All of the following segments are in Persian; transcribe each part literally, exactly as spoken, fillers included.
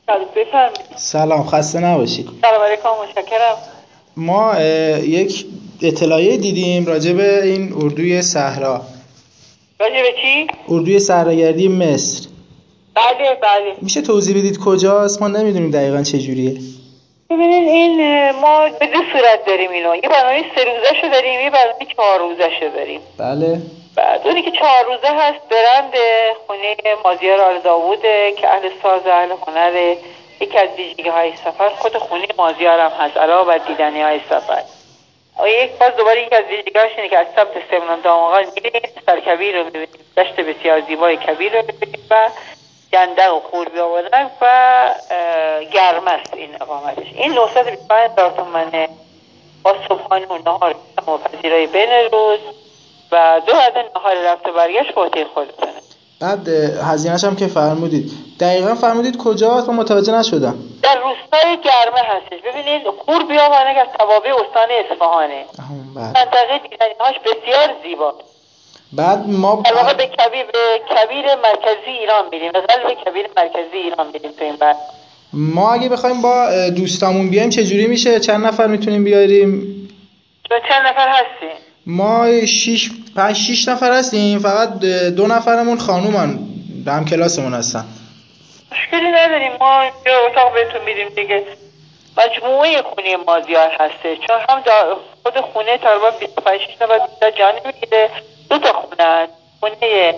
بفرمایید. سلام، خسته نباشید. سلام علیکم، متشکرم. ما یک اطلاعیه دیدیم راجع به این اردوی صحرا. راجع به چی؟ اردوی صحراگردی مصر. بله بله. میشه توضیح بدید کجاست؟ ما نمیدونیم دقیقاً چه جوریه. ببینید این ما به دو صورت داریم اینو. یه برنامه سه روزه شو داریم، یه برنامه چهار روزه شو داریم. بله. بعد اونی که چهار روزه هست برند خونه مازیار آل داووده که اهل ساز اهل هنره. یکی از ویژگی های سفر خود خونه مازیار هم هست، علاوه بر دیدنی های سفر. و یک باز دوباره یک از ویژگی‌هاش اینه که از سمت سمنان دامغان میریم، سرکبیر رو میبینیم، دشت بسیار زیبای کبیر رو میبینیم و گندق و خور بیاورن و گرم است این اقامتش. این نهصد و بیست و پنج هزار تومنه با صبحانه و نهار و پذیرای بین روز و دو عدد نهار رفت و برگشت با هتل خودتونه. بعد هزینه‌اش هم که فرمودید دقیقاً فرمودید کجاست؟ من متوجه نشدم. در روستای گرمه هستش. ببینید خور بیاورن از توابع استان اصفهانه. منطقه دیدنی‌هاش بسیار زیبا. بعد ما در واقع به کبیر به کبیر مرکزی ایران میریم، از قلب کبیر مرکزی ایران میریم تو این بعد. ما اگه بخوایم با دوستامون بیایم چه جوری میشه؟ چند نفر میتونیم بیاریم؟ تو چند نفر هستین؟ ما شش پنج شش نفر هستیم، فقط دو نفرمون خانومن، هم کلاسمون هستن. مشکلی نداریم، ما یه اتاق بهتون میدیم دیگه. مجموعه خونه مازیار هسته، چون هم خود خونه تقریبا بیست و پنج نفر بیشتر جا نمیگیره. دو تا خونه هست. خونه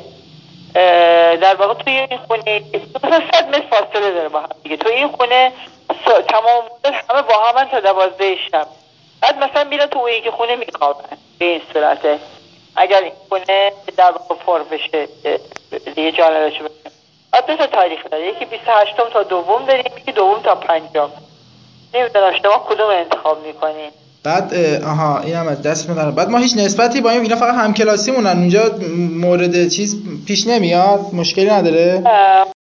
در واقع توی این خونه مثلا صد متر فاصله داره با هم دیگه. توی این خونه تمام همه با هم تا دوازده شب. بعد مثلا میرن تو اون یکی خونه میخوابن. به این صورته اگر این خونه در واقع پر بشه دیگه جا نداشته باشه. بعد دو تا تاریخ داره، یکی بیست و هشتم تا دوم داریم، یکی دوم تا پنجم. نمیدونم شما کدوم انتخاب میکنین. بعد آها اینم از دست میدارم. بعد ما هیچ نسبتی با این اینا فقط همکلاسیمونن، اونجا مورد چیز پیش نمیاد، مشکلی نداره.